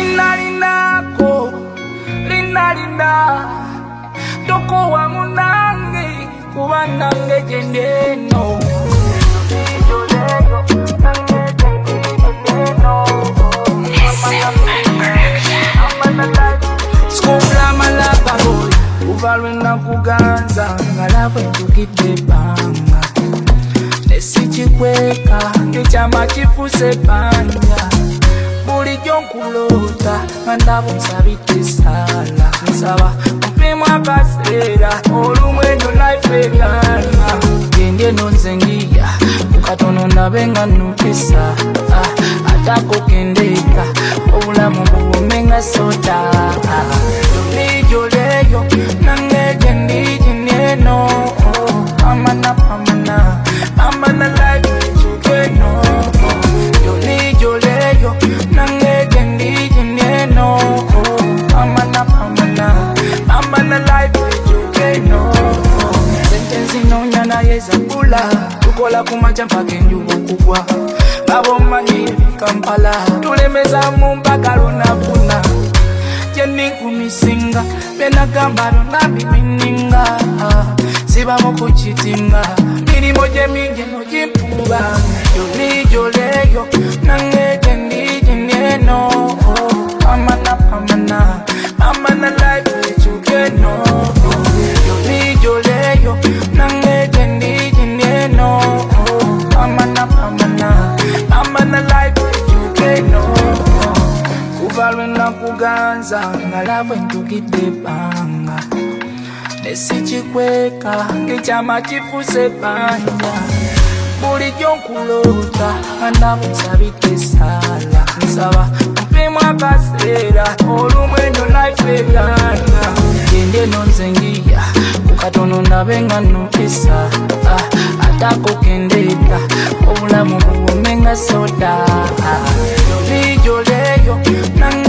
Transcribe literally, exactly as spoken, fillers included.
Linda linda ko, linda linda, toko wa munange, kuba nange jendeno. Skopla malaba boy, uvalwe na kuganza, ngalawe tukite banga. Nesichikweka, ngichama chifuse panja. Buli jonkulota, mandabu nsabite sala. Nsaba, mpimwa kasera, olumwendo life egana. Gende nonzengia, ukatono nabenga nupisa. Ah, atako kendeka, obulamu bubumenga soda. Lijo leyo, nange jendi jeneno. Amana pamana, amana life chukeno. Yo lijo leyo, nange jendi jeneno. Amana pamana, amana life chukeno. Sentensi no nyana yeza kula, tukola kumacha mpaka njubu kubwa. Babo manyi Kampala, tulemeza mumpaka lunafuna. Jeni kumisinga, bena gambaro na bibininga. Siba moko chitinga, mini moje minge no jimpuba. Yoli joleyo, nange jendi jeneno. Amana pamana, amana life chukeno. Yoli joleyo, nange jendi jeneno. Amana pamana, amana life chukeno. Kuvalwe na kuganza, ngalawe ntukite banga. Nesichikweka, ngichama chifuse panja. Buli jonkulota, mandabu nsabite sala. Nsaba, mpimwa kasera, olumwendo life egana. Gende nonzengia, ukatono nabenga nupisa. Ah, atako kendeka, obulamu bubumenga soda. Lijo leyo, nange